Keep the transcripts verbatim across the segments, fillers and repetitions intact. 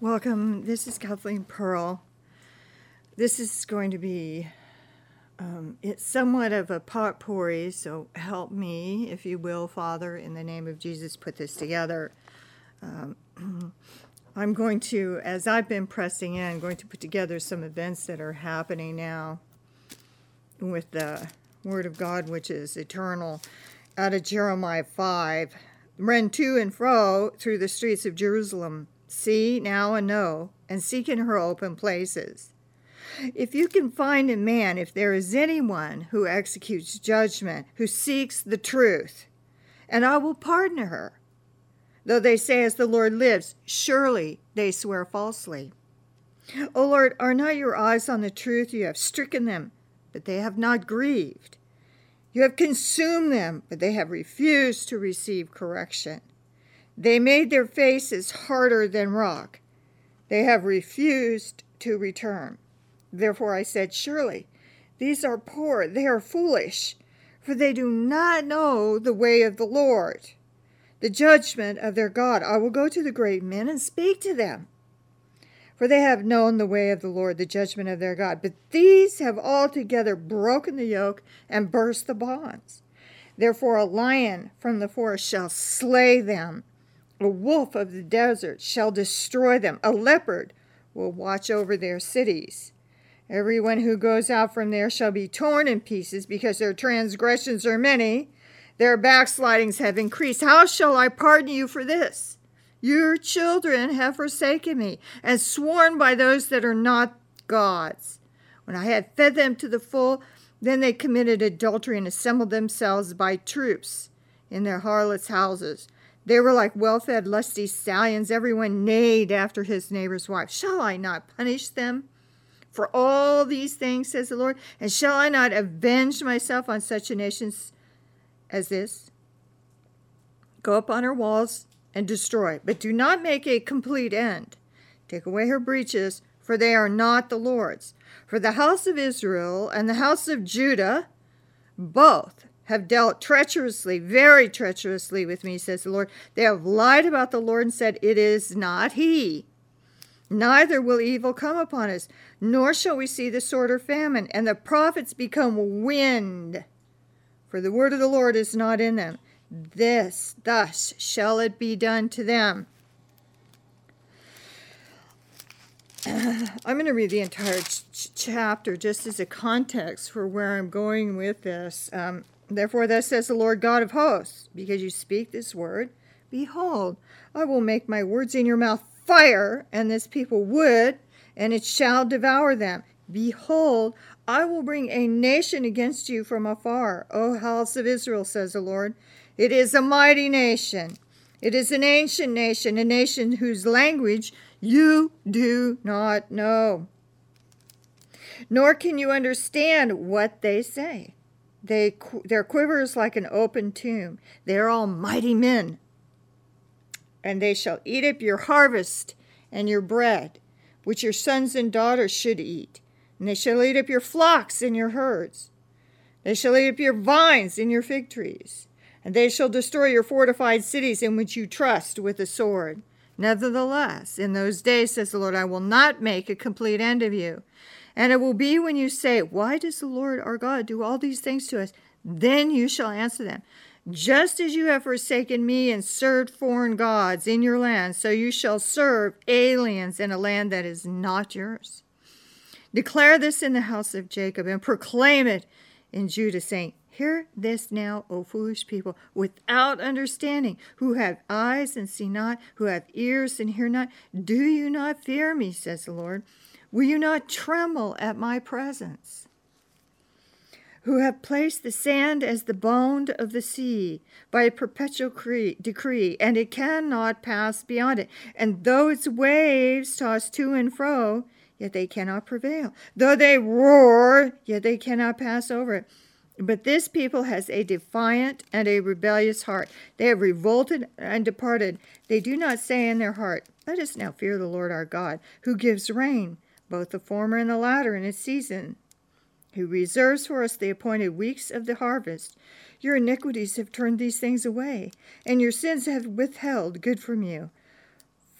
Welcome. This is Kathleen Pearl. This is going to be, um, it's somewhat of a potpourri, so help me, if you will, Father, in the name of Jesus, put this together. Um, I'm going to, as I've been pressing in, going to put together some events that are happening now with the Word of God, which is eternal, out of Jeremiah five. Run to and fro through the streets of Jerusalem. See now and know, and seek in her open places. If you can find in man, if there is anyone who executes judgment, who seeks the truth, and I will pardon her. Though they say, as the Lord lives, surely they swear falsely. O Lord, are not your eyes on the truth? You have stricken them, but they have not grieved. You have consumed them, but they have refused to receive correction. They made their faces harder than rock. They have refused to return. Therefore I said, surely these are poor, they are foolish, for they do not know the way of the Lord, the judgment of their God. I will go to the great men and speak to them, for they have known the way of the Lord, the judgment of their God. But these have altogether broken the yoke and burst the bonds. Therefore a lion from the forest shall slay them. A wolf of the desert shall destroy them. A leopard will watch over their cities. Everyone who goes out from there shall be torn in pieces, because their transgressions are many. Their backslidings have increased. How shall I pardon you for this? Your children have forsaken me, and sworn by those that are not gods. When I had fed them to the full, then they committed adultery and assembled themselves by troops in their harlots' houses. They were like well-fed, lusty stallions. Everyone neighed after his neighbor's wife. Shall I not punish them for all these things, says the Lord? And shall I not avenge myself on such a nation as this? Go up on her walls and destroy, but do not make a complete end. Take away her breaches, for they are not the Lord's. For the house of Israel and the house of Judah, both have dealt treacherously, very treacherously with me, says the Lord. They have lied about the Lord and said, it is not he. Neither will evil come upon us, nor shall we see the sword or famine. And the prophets become wind, for the word of the Lord is not in them. This, thus shall it be done to them. I'm going to read the entire ch- chapter just as a context for where I'm going with this. Um, Therefore, thus says the Lord God of hosts, because you speak this word, behold, I will make my words in your mouth fire, and this people wood, and it shall devour them. Behold, I will bring a nation against you from afar, O house of Israel, says the Lord. It is a mighty nation. It is an ancient nation, a nation whose language you do not know, nor can you understand what they say. They, their quiver is like an open tomb. They are all mighty men. And they shall eat up your harvest and your bread, which your sons and daughters should eat. And they shall eat up your flocks and your herds. They shall eat up your vines and your fig trees. And they shall destroy your fortified cities in which you trust with the sword. Nevertheless, in those days, says the Lord, I will not make a complete end of you. And it will be when you say, why does the Lord our God do all these things to us? Then you shall answer them. Just as you have forsaken me and served foreign gods in your land, so you shall serve aliens in a land that is not yours. Declare this in the house of Jacob and proclaim it in Judah, saying, hear this now, O foolish people, without understanding, who have eyes and see not, who have ears and hear not. Do you not fear me, says the Lord? Will you not tremble at my presence? Who have placed the sand as the bond of the sea by a perpetual decree, and it cannot pass beyond it. And though its waves toss to and fro, yet they cannot prevail. Though they roar, yet they cannot pass over it. But this people has a defiant and a rebellious heart. They have revolted and departed. They do not say in their heart, let us now fear the Lord our God, who gives rain, both the former and the latter in its season, who reserves for us the appointed weeks of the harvest. Your iniquities have turned these things away, and your sins have withheld good from you.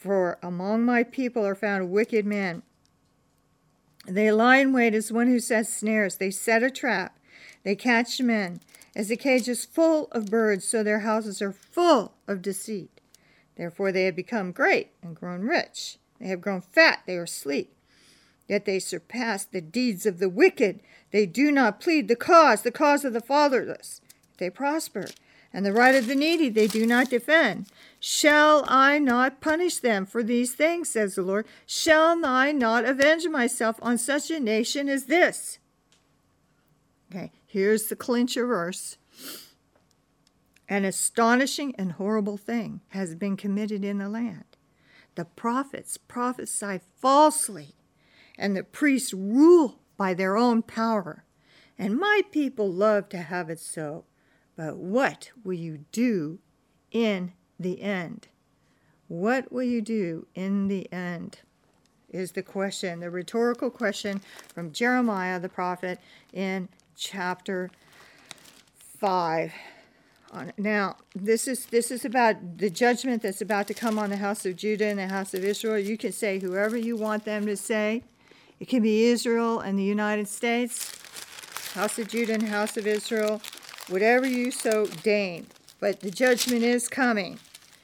For among my people are found wicked men. They lie in wait as one who sets snares. They set a trap. They catch men. As the cage is full of birds, so their houses are full of deceit. Therefore they have become great and grown rich. They have grown fat. They are sleek. Yet they surpass the deeds of the wicked. They do not plead the cause, the cause of the fatherless. They prosper. And the right of the needy they do not defend. Shall I not punish them for these things, says the Lord? Shall I not avenge myself on such a nation as this? Okay, here's the clincher verse. An astonishing and horrible thing has been committed in the land. The prophets prophesy falsely, and the priests rule by their own power. And my people love to have it so. But what will you do in the end? What will you do in the end is the question, the rhetorical question from Jeremiah the prophet in chapter five. Now, this is this is about the judgment that's about to come on the house of Judah and the house of Israel. You can say whoever you want them to say. It can be Israel and the United States, house of Judah and house of Israel, whatever you so deign. But the judgment is coming.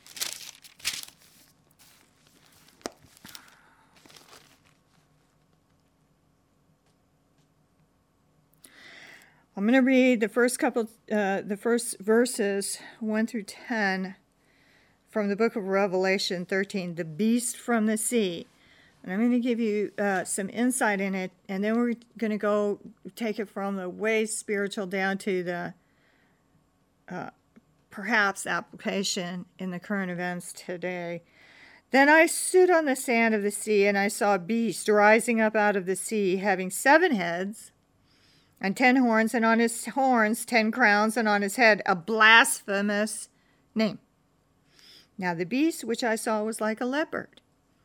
I'm going to read the first couple, uh, the first verses, one through ten, from the book of Revelation thirteen, the beast from the sea. And I'm going to give you uh, some insight in it, and then we're going to go take it from the way spiritual down to the uh, perhaps application in the current events today. Then I stood on the sand of the sea, and I saw a beast rising up out of the sea, having seven heads and ten horns, and on his horns ten crowns, and on his head a blasphemous name. Now the beast which I saw was like a leopard.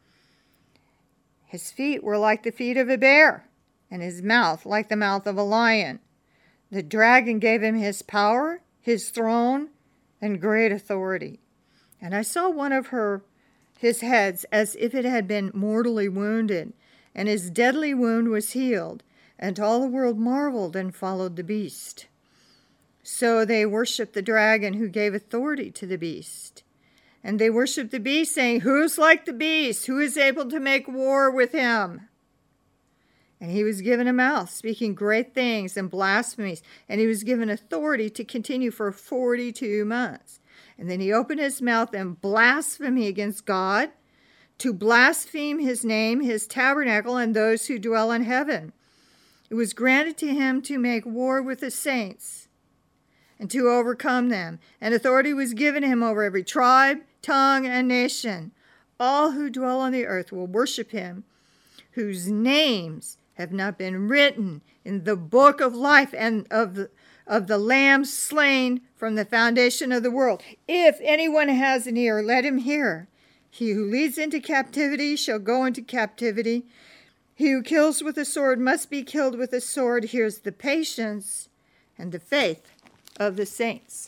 His feet were like the feet of a bear, and his mouth like the mouth of a lion. The dragon gave him his power, his throne, and great authority. And I saw one of her his heads as if it had been mortally wounded, and his deadly wound was healed. And all the world marveled and followed the beast. So they worshipped the dragon who gave authority to the beast. And they worshipped the beast, saying, "Who's like the beast? Who is able to make war with him?" And he was given a mouth, speaking great things and blasphemies. And he was given authority to continue for forty-two months. And then he opened his mouth in blasphemy against God, to blaspheme his name, his tabernacle, and those who dwell in heaven. It was granted to him to make war with the saints and to overcome them. And authority was given him over every tribe, tongue, and nation. All who dwell on the earth will worship him, whose names have not been written in the book of life and of the, of the Lamb slain from the foundation of the world. If anyone has an ear, let him hear. He who leads into captivity shall go into captivity. He who kills with a sword must be killed with a sword. Here's the patience and the faith of the saints.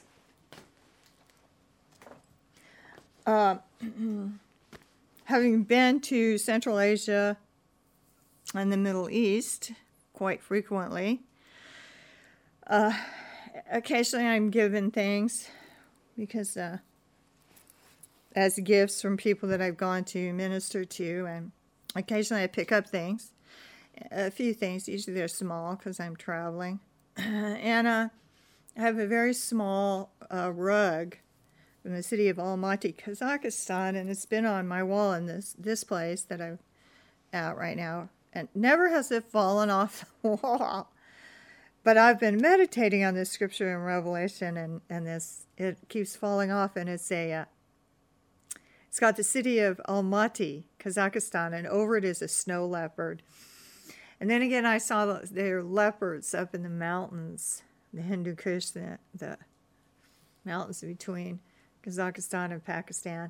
Uh, having been to Central Asia and the Middle East quite frequently, uh, occasionally I'm given things because uh, as gifts from people that I've gone to minister to, and occasionally I pick up things, a few things. Usually they're small because I'm traveling. and uh, I have a very small uh, rug from the city of Almaty, Kazakhstan, and it's been on my wall in this, this place that I'm at right now. And never has it fallen off the wall. But I've been meditating on this scripture in Revelation, and, and this it keeps falling off, and it's a... Uh, It's got the city of Almaty, Kazakhstan, and over it is a snow leopard. And then again, I saw the, there are leopards up in the mountains, the Hindu Kush, the, the mountains between Kazakhstan and Pakistan.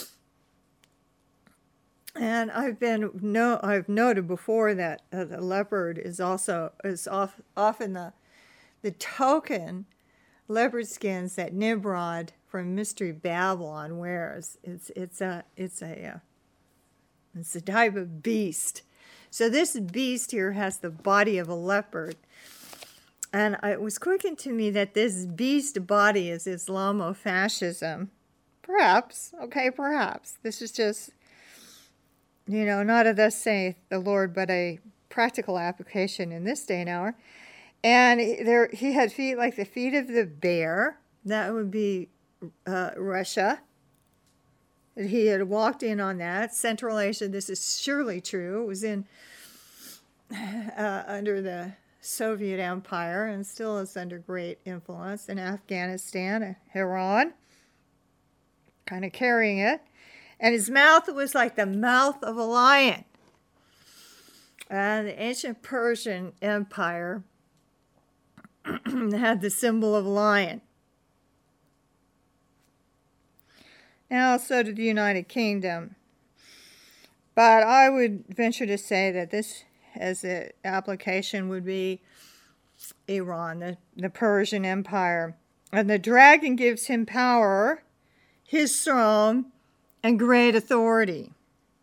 And I've been no, I've noted before that uh, the leopard is also is off, often the the token leopard skins that Nimrod from Mystery Babylon wears. It's it's a it's a It's a type of beast. So this beast here has the body of a leopard. And it was quickened to me that this beast body is Islamofascism. Perhaps, okay, perhaps. This is just, you know, not a thus saith the Lord, but a practical application in this day and hour. And there, he had feet like the feet of the bear. That would be uh, Russia. He had walked in on that. Central Asia, this is surely true. It was in uh, under the Soviet Empire and still is under great influence in Afghanistan, Iran, kind of carrying it. And his mouth was like the mouth of a lion. And the ancient Persian Empire had the symbol of lion. Now, so did the United Kingdom. But I would venture to say that this, as an application, would be Iran, the, the Persian Empire. And the dragon gives him power, his throne, and great authority.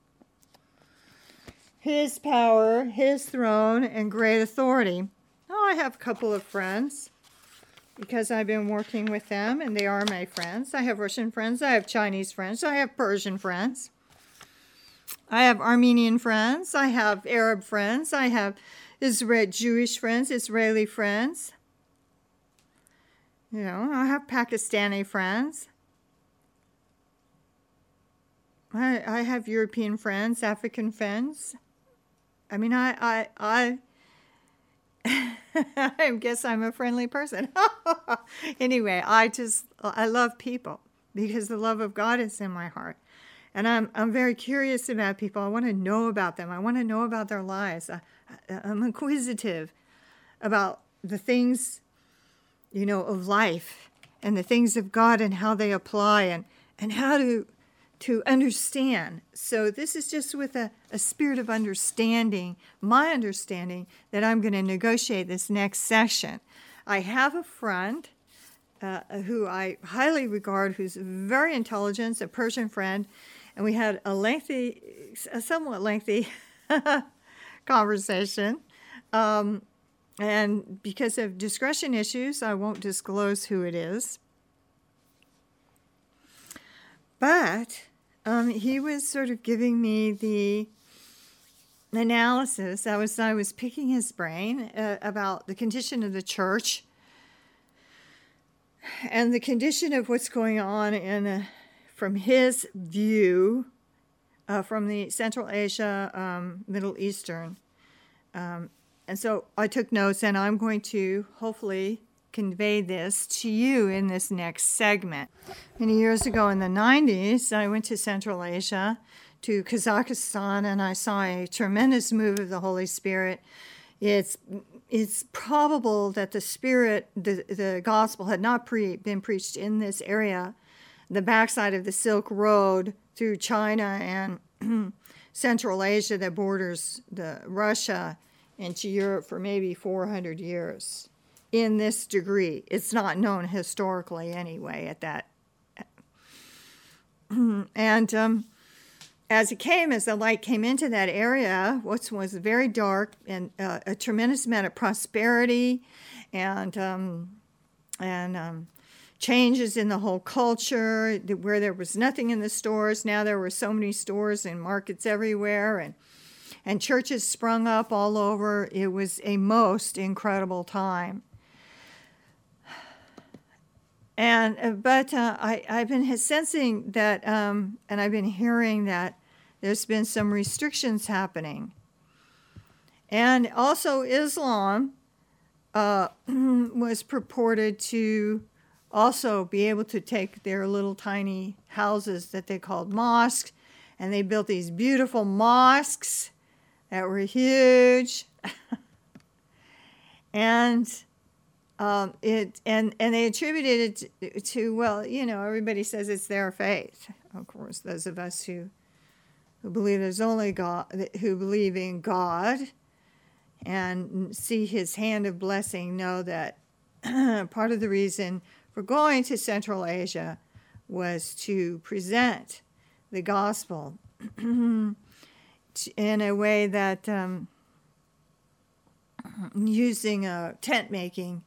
His power, his throne, and great authority. Oh, I have a couple of friends, because I've been working with them, and they are my friends. I have Russian friends, I have Chinese friends, I have Persian friends. I have Armenian friends, I have Arab friends, I have Israel Jewish friends, Israeli friends. You know, I have Pakistani friends. I, I have European friends, African friends. I mean, I, I, I, I guess I'm a friendly person. Anyway, I just, I love people because the love of God is in my heart. And I'm, I'm very curious about people. I want to know about them. I want to know about their lives. I, I, I'm inquisitive about the things, you know, of life and the things of God and how they apply and, and how to, to understand. So this is just with a, a spirit of understanding, my understanding, that I'm going to negotiate this next session. I have a friend uh, who I highly regard, who's very intelligent, a Persian friend, and we had a lengthy, a somewhat lengthy conversation. Um, and because of discretion issues, I won't disclose who it is. But um, he was sort of giving me the analysis. I was I was picking his brain uh, about the condition of the church and the condition of what's going on in uh, from his view uh, from the Central Asia, um, Middle Eastern. Um, and so I took notes, and I'm going to hopefully convey this to you in this next segment. Many years ago in the nineties, I went to Central Asia, to Kazakhstan, and I saw a tremendous move of the Holy Spirit. It's it's probable that the Spirit, the, the gospel had not pre, been preached in this area, the backside of the Silk Road through China and Central Asia that borders the Russia into Europe for maybe four hundred years. In this degree. It's not known historically anyway at that. And um, as it came, as the light came into that area, what was very dark and uh, a tremendous amount of prosperity and um, and um, changes in the whole culture, where there was nothing in the stores. Now there were so many stores and markets everywhere, and and churches sprung up all over. It was a most incredible time. And uh, but uh, I, I've been sensing that, um, and I've been hearing that there's been some restrictions happening. And also Islam uh, was purported to also be able to take their little tiny houses that they called mosques, and they built these beautiful mosques that were huge. and... Um, it and, and they attributed it to, to, well, you know, everybody says it's their faith. Of course, those of us who who believe there's only God, who believe in God and see his hand of blessing, know that part of the reason for going to Central Asia was to present the gospel in a way that um, using uh, tent making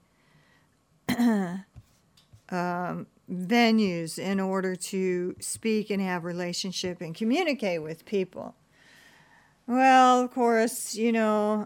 um, venues in order to speak and have relationship and communicate with people. Well, of course, you know,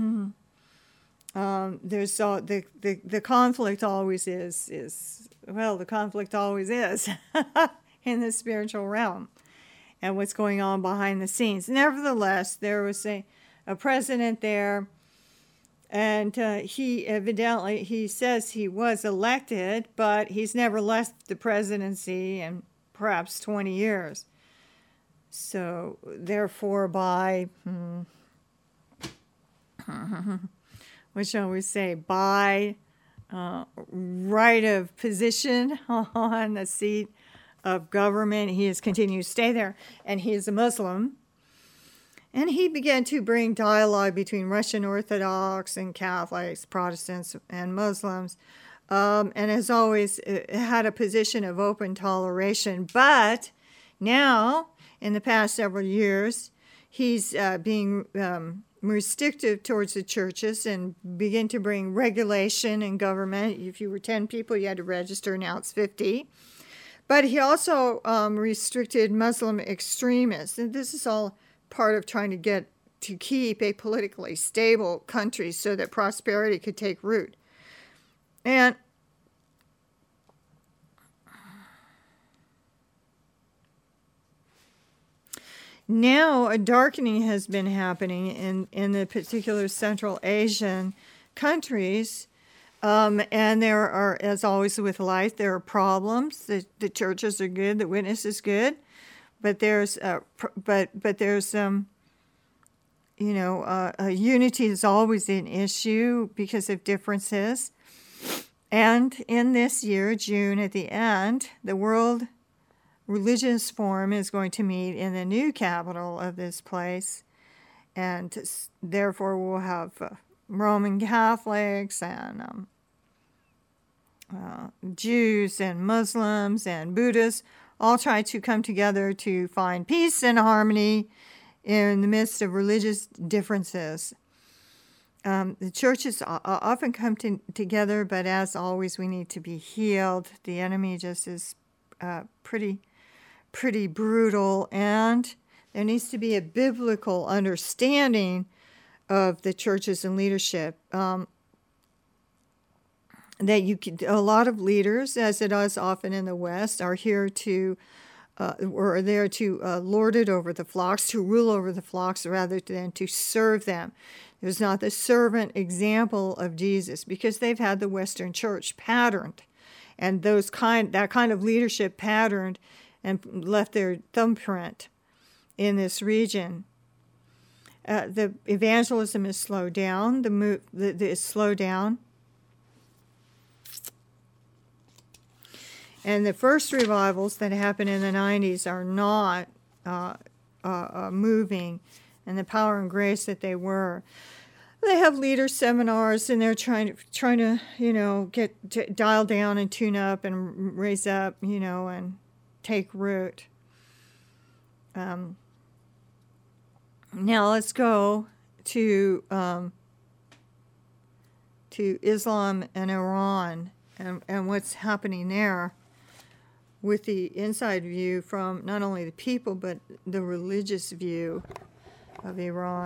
um, there's all, the, the the conflict always is is well, the conflict always is in the spiritual realm, and what's going on behind the scenes. Nevertheless, there was a a president there. And uh, he evidently, he says he was elected, but he's never left the presidency in perhaps twenty years. So, therefore, by, hmm, what shall we say, by uh, right of position on the seat of government, he has continued to stay there. And he is a Muslim. And he began to bring dialogue between Russian Orthodox and Catholics, Protestants and Muslims, um, and as always had a position of open toleration. But now, in the past several years, he's uh, being um, restrictive towards the churches and begin to bring regulation in government. If you were ten people, you had to register. Now it's fifty. But he also um, restricted Muslim extremists. And this is all part of trying to get to keep a politically stable country so that prosperity could take root. And now a darkening has been happening in, in the particular Central Asian countries. Um, and there are, as always with life, there are problems. The, the churches are good, the witness is good. But there's, uh, pr- but but there's, um, you know, uh, uh, unity is always an issue because of differences. And in this year, June, at the end, the World Religious Forum is going to meet in the new capital of this place, and therefore we'll have uh, Roman Catholics and um, uh, Jews and Muslims and Buddhists all try to come together to find peace and harmony in the midst of religious differences. Um, the churches often come to, together, but as always, we need to be healed. The enemy just is uh, pretty, pretty brutal, and there needs to be a biblical understanding of the churches and leadership. Um, that you can, a lot of leaders, as it is often in the West, are here to, uh, or are there to uh, lord it over the flocks, to rule over the flocks rather than to serve them. There's not the servant example of Jesus because they've had the Western church patterned, and those kind, that kind of leadership patterned and left their thumbprint in this region. Uh, the evangelism is slowed down. The move, the, the is slowed down. And the first revivals that happened in the nineties are not uh, uh, uh, moving in the power and grace that they were. They have leader seminars, and they're trying to, trying to you know, get to dial down and tune up and raise up, you know, and take root. Um, now let's go to um, to Islam and Iran and, and what's happening there, with the inside view from not only the people, but the religious view of Iran.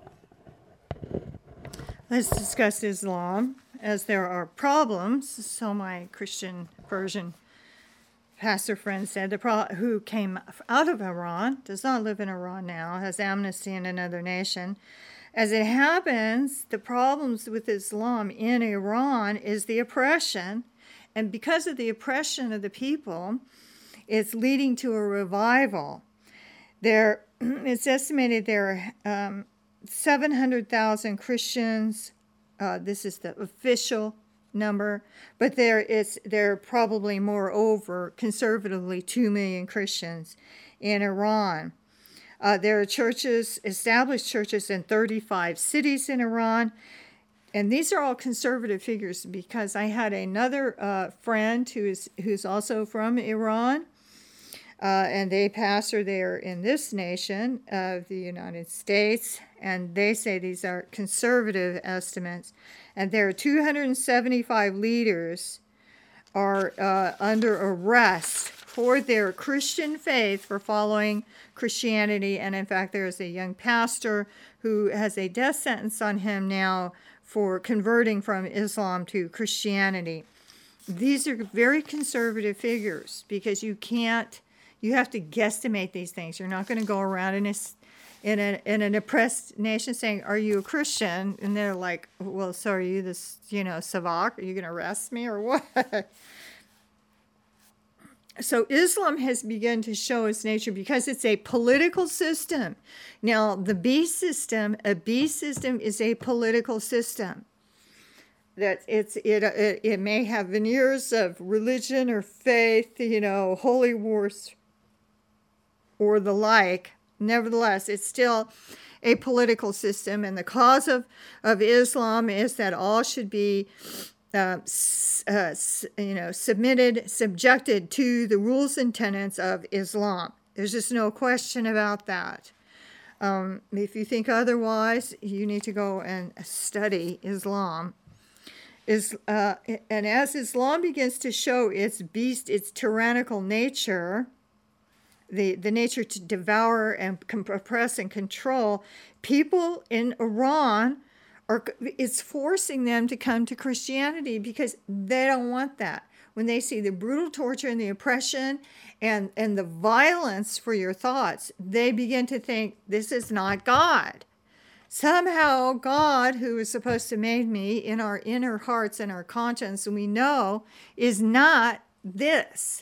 Let's discuss Islam, as there are problems. So my Christian Persian pastor friend said, the pro- who came out of Iran, does not live in Iran now, has amnesty in another nation. As it happens, the problems with Islam in Iran is the oppression. And because of the oppression of the people, it's leading to a revival. There, it's estimated there are um, seven hundred thousand Christians. Uh, this is the official number, but there is there are probably more over, conservatively, two million Christians in Iran. Uh, there are churches, established churches in thirty-five cities in Iran. And these are all conservative figures because I had another uh, friend who is who's also from Iran. Uh, and they pastor there in this nation of the United States, and they say these are conservative estimates, and there are two hundred seventy-five leaders are uh, under arrest for their Christian faith, for following Christianity, and in fact there is a young pastor who has a death sentence on him now for converting from Islam to Christianity. These are very conservative figures, because you can't You have to guesstimate these things. You're not going to go around in a, in, a, in an oppressed nation saying, "Are you a Christian?" And they're like, "Well, so are you this, you know, Savak? Are you going to arrest me or what?" So Islam has begun to show its nature because it's a political system. Now, the beast system, a beast system is a political system. That it's it, it it may have veneers of religion or faith, you know, holy wars or the like. Nevertheless, it's still a political system, and the cause of, of Islam is that all should be, uh, uh, you know, submitted, subjected to the rules and tenets of Islam. There's just no question about that. Um, if you think otherwise, you need to go and study Islam. Is uh, and as Islam begins to show its beast, its tyrannical nature, the, the nature to devour and oppress and control, people in Iran are it's forcing them to come to Christianity because they don't want that. When they see the brutal torture and the oppression and, and the violence for your thoughts, they begin to think, this is not God. Somehow God, who is supposed to make me in our inner hearts and our conscience, and we know, is not this.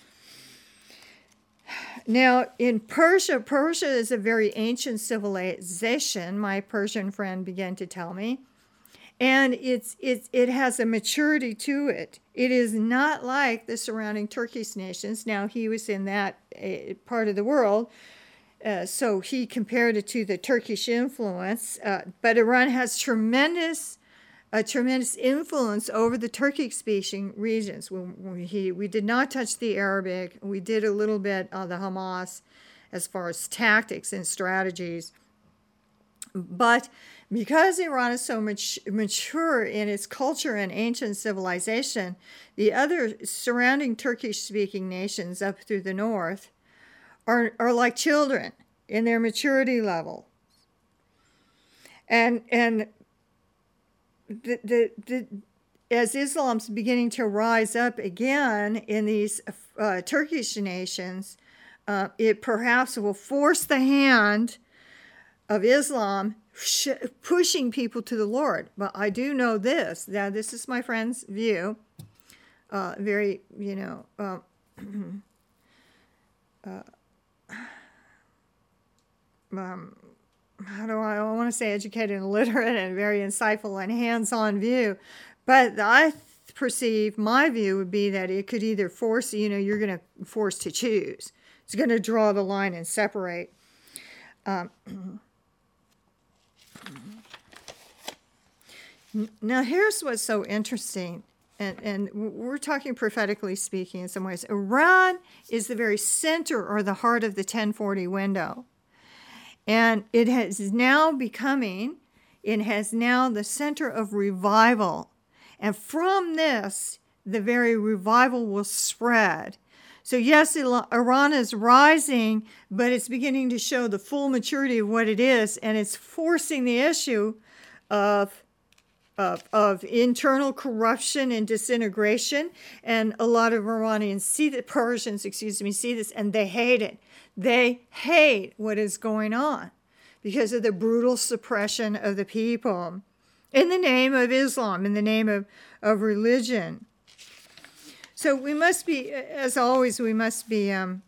Now, in Persia, Persia is a very ancient civilization, my Persian friend began to tell me. And it's, it's, it has a maturity to it. It is not like the surrounding Turkish nations. Now, he was in that uh, part of the world, uh, so he compared it to the Turkish influence. Uh, but Iran has tremendous a tremendous influence over the Turkic-speaking regions. We, we, he, we did not touch the Arabic. We did a little bit on the Hamas as far as tactics and strategies. But because Iran is so much mature in its culture and ancient civilization, the other surrounding Turkish-speaking nations up through the north are, are like children in their maturity level. And and The, the, the, as Islam's beginning to rise up again in these uh, Turkish nations, uh, it perhaps will force the hand of Islam sh- pushing people to the Lord. But I do know this, that this is my friend's view, uh, very, you know, uh, uh, um, how do I, I want to say educated and literate and very insightful and hands-on view. But I perceive, my view would be that it could either force, you know, you're going to force to choose. It's going to draw the line and separate. Um, now, here's what's so interesting. And, and we're talking prophetically speaking in some ways. Iran is the very center or the heart of the ten forty window. And it has now becoming, it has now the center of revival. And from this, the very revival will spread. So yes, Iran is rising, but it's beginning to show the full maturity of what it is, and it's forcing the issue of, of, of internal corruption and disintegration. And a lot of Iranians see the Persians, excuse me, see this, and they hate it. They hate what is going on because of the brutal suppression of the people in the name of Islam, in the name of, of religion. So we must be, as always, we must be um,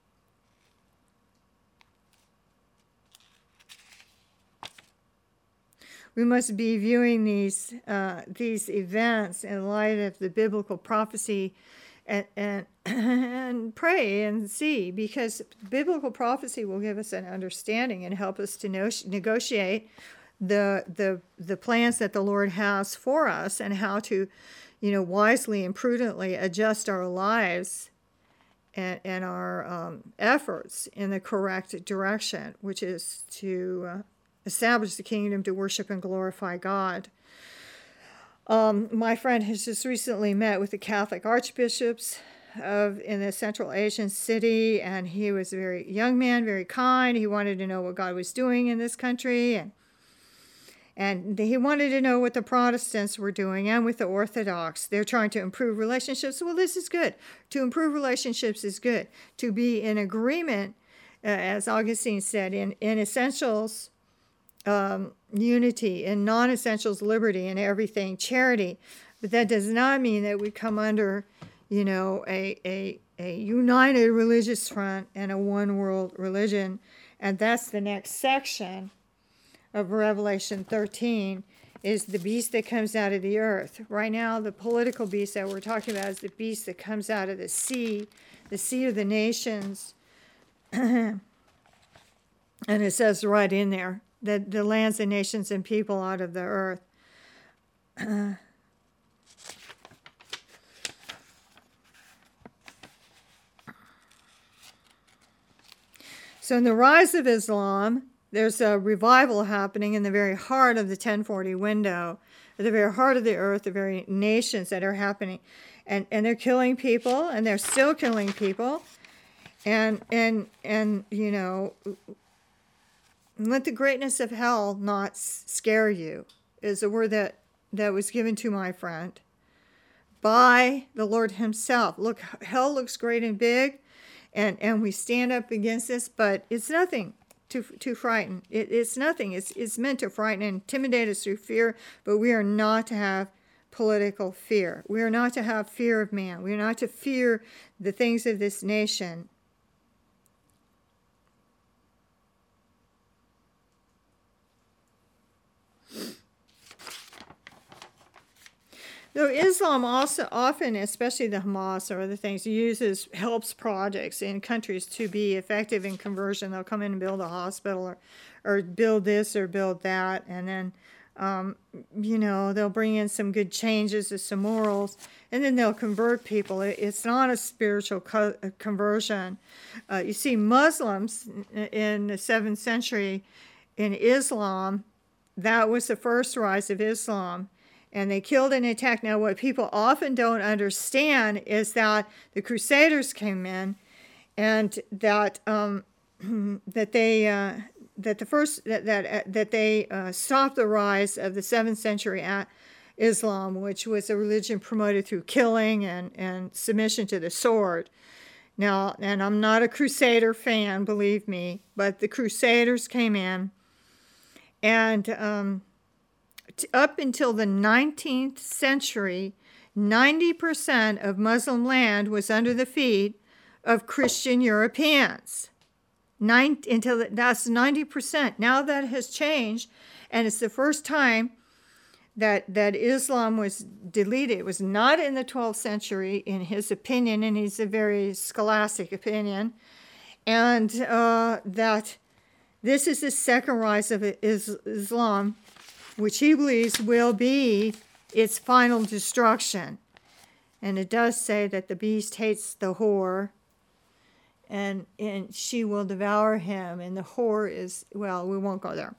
we must be viewing these uh, these events in light of the biblical prophecy. And, and and pray and see, because biblical prophecy will give us an understanding and help us to no- negotiate the the the plans that the Lord has for us, and how to, you know, wisely and prudently adjust our lives and, and our um, efforts in the correct direction, which is to uh, establish the kingdom, to worship and glorify God. Um, my friend has just recently met with the Catholic archbishops of in a Central Asian city, and he was a very young man, very kind. He wanted to know what God was doing in this country, and and he wanted to know what the Protestants were doing and with the Orthodox. They're trying to improve relationships. Well, this is good. To improve relationships is good. To be in agreement, uh, as Augustine said, in, in essentials, um, unity, in non-essentials, liberty, in everything, charity. But that does not mean that we come under, you know, a, a, a united religious front and a one-world religion. And that's the next section of Revelation thirteen, is the beast that comes out of the earth. Right now, the political beast that we're talking about is the beast that comes out of the sea, the sea of the nations. And it says right in there that the lands and nations and people out of the earth. So in the rise of Islam, there's a revival happening in the very heart of the ten forty window, at the very heart of the earth, the very nations that are happening. And and they're killing people, and they're still killing people. And, and, and you know, let the greatness of hell not scare you, is a word that, that was given to my friend by the Lord himself. Look, hell looks great and big, and, and we stand up against this, but it's nothing to to frighten. It, it's nothing. It's, it's meant to frighten and intimidate us through fear, but we are not to have political fear. We are not to have fear of man. We are not to fear the things of this nation. Though Islam also often, especially the Hamas or other things, uses, helps projects in countries to be effective in conversion. They'll come in and build a hospital or, or build this or build that. And then, um, you know, they'll bring in some good changes to some morals, and then they'll convert people. It's not a spiritual co- conversion. Uh, you see, Muslims in the seventh century in Islam, that was the first rise of Islam. And they killed and attacked. Now, what people often don't understand is that the Crusaders came in, and that um, that they uh, that the first that that uh, that they uh, stopped the rise of the seventh century Islam, which was a religion promoted through killing and and submission to the sword. Now, and I'm not a Crusader fan, believe me, but the Crusaders came in, and um, up until the nineteenth century, ninety percent of Muslim land was under the feet of Christian Europeans. Nine, until that's ninety percent. Now that has changed, and it's the first time that that Islam was deleted. It was not in the twelfth century, in his opinion, and he's a very scholastic opinion, and uh, that this is the second rise of Islam, which he believes will be its final destruction. And it does say that the beast hates the whore, and and she will devour him, and the whore is, well, we won't go there.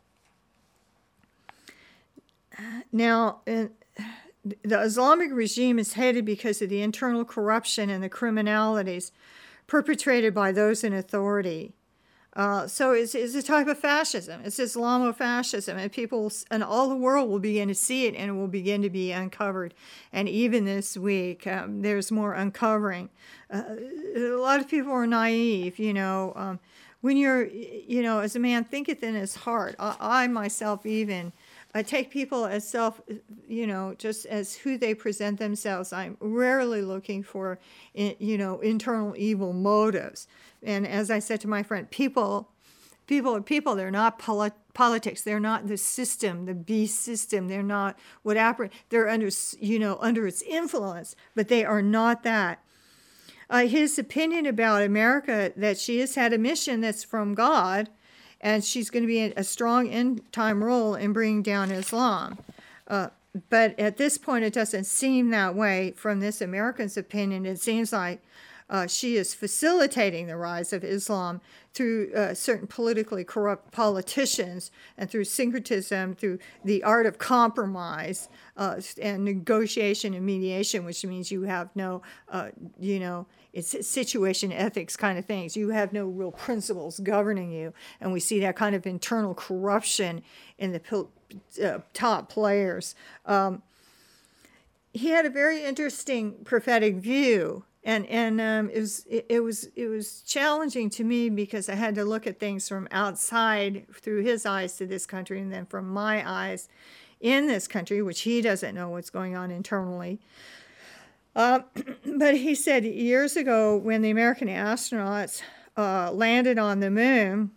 Now, uh, the Islamic regime is hated because of the internal corruption and the criminalities perpetrated by those in authority. Uh, so it's, it's a type of fascism. It's Islamofascism, and people and all the world will begin to see it, and it will begin to be uncovered. And even this week, um, there's more uncovering. Uh, a lot of people are naive, you know. Um, when you're, you know, as a man thinketh in his heart, I, I myself even, I take people as self, you know, just as who they present themselves. I'm rarely looking for, you know, internal evil motives. And as I said to my friend, people, people are people. They're not polit- politics. They're not the system, the beast system. They're not whatever. They're under, you know, under its influence, but they are not that. Uh, his opinion about America, that she has had a mission that's from God, and she's going to be a strong end-time role in bringing down Islam. Uh, but at this point, it doesn't seem that way from this American's opinion. It seems like Uh, she is facilitating the rise of Islam through uh, certain politically corrupt politicians and through syncretism, through the art of compromise uh, and negotiation and mediation, which means you have no, uh, you know, it's situation ethics kind of things. You have no real principles governing you. And we see that kind of internal corruption in the uh, top players. Um, he had a very interesting prophetic view. And and um, it was it, it was it was challenging to me because I had to look at things from outside through his eyes to this country, and then from my eyes in this country, which he doesn't know what's going on internally. Uh, but he said years ago when the American astronauts uh, landed on the moon,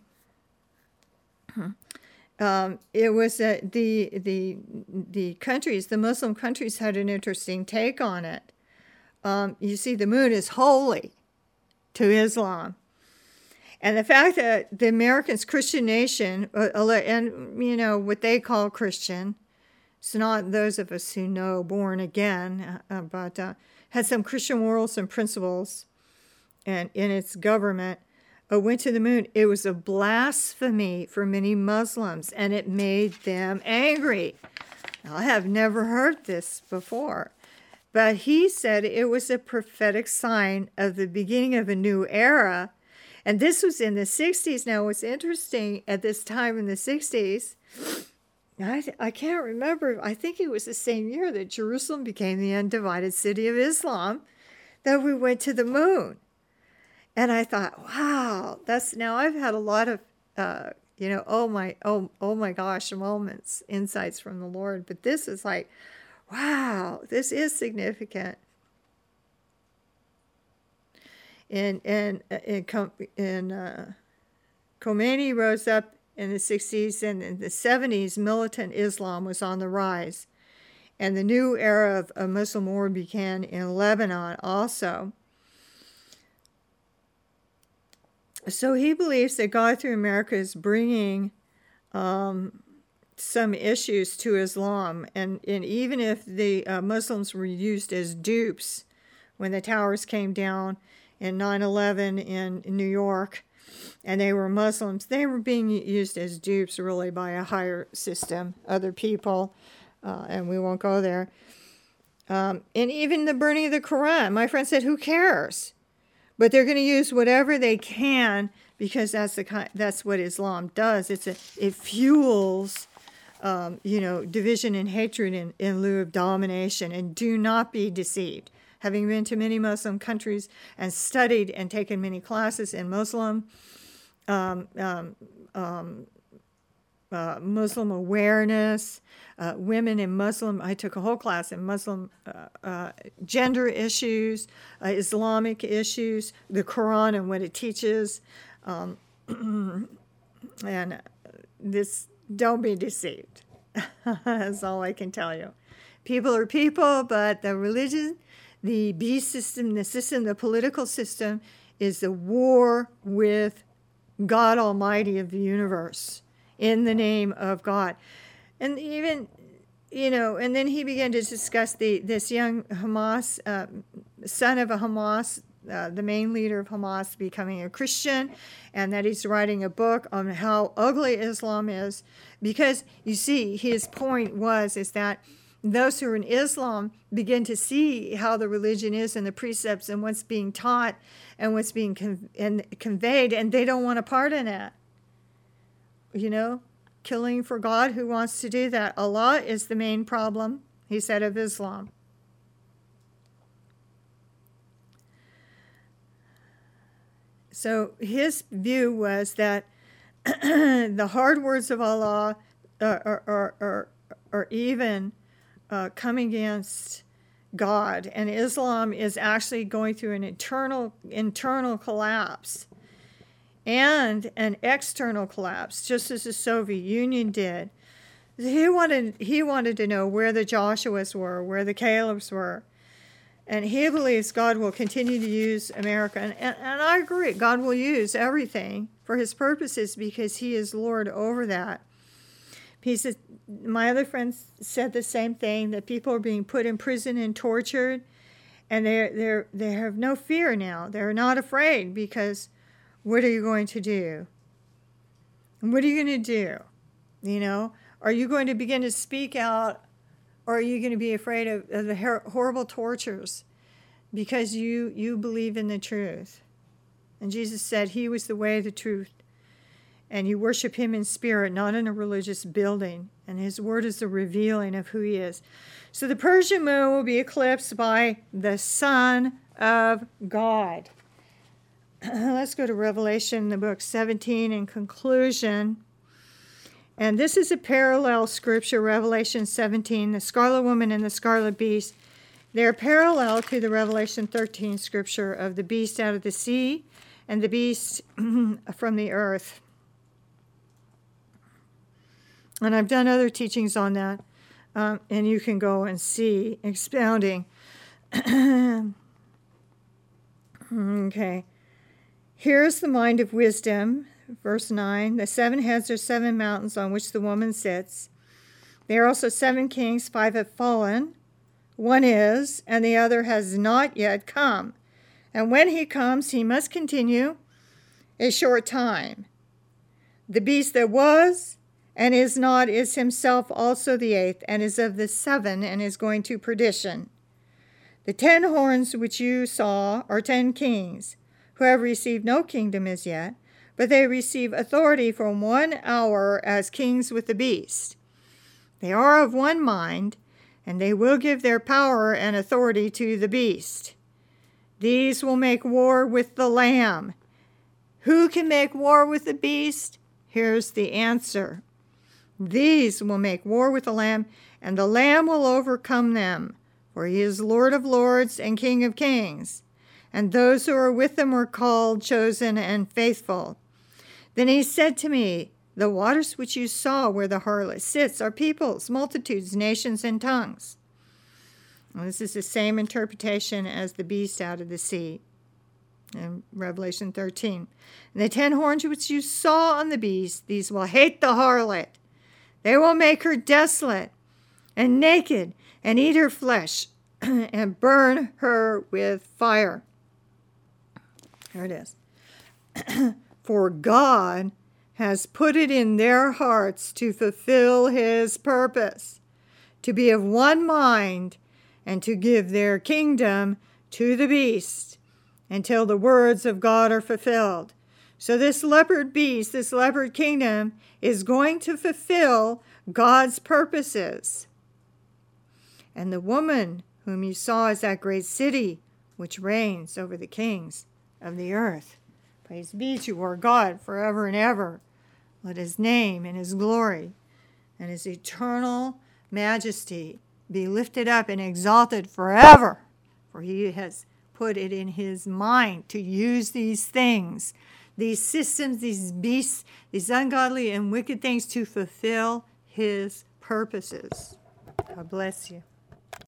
um, it was uh, the the the countries, the Muslim countries, had an interesting take on it. Um, you see, the moon is holy to Islam. And the fact that the Americans, Christian nation, uh, and, you know, what they call Christian, it's not those of us who know born again, uh, but uh, had some Christian morals and principles, and in its government, uh, went to the moon. It was a blasphemy for many Muslims, and it made them angry. Now, I have never heard this before. But he said it was a prophetic sign of the beginning of a new era. And this was in the sixties. Now, what's interesting at this time in the sixties, I, I can't remember, I think it was the same year that Jerusalem became the undivided city of Islam, that we went to the moon. And I thought, wow, that's, now I've had a lot of, uh, you know, oh my, oh, oh my gosh, moments, insights from the Lord. But this is like, wow, this is significant. And and and, and uh, Khomeini rose up in the sixties, and in the seventies, militant Islam was on the rise. And the new era of, of Muslim war began in Lebanon also. So he believes that God through America is bringing um, some issues to Islam. And, and even if the uh, Muslims were used as dupes when the towers came down in nine eleven in New York, and they were Muslims, they were being used as dupes really by a higher system, other people, uh, and we won't go there. Um, and even the burning of the Quran, my friend said, who cares? But they're going to use whatever they can because that's the kind, that's what Islam does. It's a, it fuels, um, you know, division and hatred in, in lieu of domination. And do not be deceived. Having been to many Muslim countries and studied and taken many classes in Muslim, um, um, um, uh, Muslim awareness, uh, women in Muslim, I took a whole class in Muslim uh, uh, gender issues, uh, Islamic issues, the Quran and what it teaches. Um, and this, don't be deceived. That's all I can tell you. People are people, but the religion, the beast system, the system, the political system is the war with God Almighty of the universe in the name of God. And even, you know, and then he began to discuss the this young Hamas, uh, son of a Hamas, uh, the main leader of Hamas, becoming a Christian, and that he's writing a book on how ugly Islam is. Because, you see, his point was, is that those who are in Islam begin to see how the religion is and the precepts and what's being taught and what's being con- and conveyed, and they don't want a part in it. You know, killing for God, who wants to do that? Allah is the main problem, he said, of Islam. So his view was that the hard words of Allah are, are, are, are, are even uh, coming against God, and Islam is actually going through an internal internal collapse and an external collapse, just as the Soviet Union did. He wanted he wanted to know where the Joshuas were, where the Calebs were. And he believes God will continue to use America. And, and, and I agree, God will use everything for his purposes because he is Lord over that. He said, my other friends said the same thing, that people are being put in prison and tortured. And they they they have no fear now. They're not afraid, because what are you going to do? What are you going to do? You know, are you going to begin to speak out, or are you going to be afraid of, of the her- horrible tortures because you you believe in the truth? And Jesus said he was the way, the truth, and you worship him in spirit, not in a religious building. And his word is the revealing of who he is. So the Persian moon will be eclipsed by the Son of God. Let's go to Revelation, the book seventeen, in conclusion. And this is a parallel scripture, Revelation seventeen, the scarlet woman and the scarlet beast. They're parallel to the Revelation thirteen scripture of the beast out of the sea and the beast from the earth. And I've done other teachings on that, um, and you can go and see expounding. Okay. Here's the mind of wisdom, verse nine. The seven heads are seven mountains on which the woman sits. There are also seven kings, five have fallen. One is, and the other has not yet come. And when he comes, he must continue a short time. The beast that was and is not is himself also the eighth, and is of the seven, and is going to perdition. The ten horns which you saw are ten kings, who have received no kingdom as yet, but they receive authority for one hour as kings with the beast. They are of one mind, and they will give their power and authority to the beast. These will make war with the Lamb. Who can make war with the beast? Here's the answer. These will make war with the Lamb, and the Lamb will overcome them, for he is Lord of lords and King of kings. And those who are with him are called, chosen, and faithful. Then he said to me, the waters which you saw where the harlot sits are peoples, multitudes, nations, and tongues. Well, this is the same interpretation as the beast out of the sea in Revelation thirteen. And the ten horns which you saw on the beast, these will hate the harlot. They will make her desolate and naked, and eat her flesh, and burn her with fire. There it is. For God has put it in their hearts to fulfill his purpose, to be of one mind, and to give their kingdom to the beast, until the words of God are fulfilled. So this leopard beast, this leopard kingdom, is going to fulfill God's purposes. And the woman whom you saw is that great city which reigns over the kings of the earth. Praise be to our God forever and ever. Let his name and his glory and his eternal majesty be lifted up and exalted forever. For he has put it in his mind to use these things, these systems, these beasts, these ungodly and wicked things to fulfill his purposes. God bless you.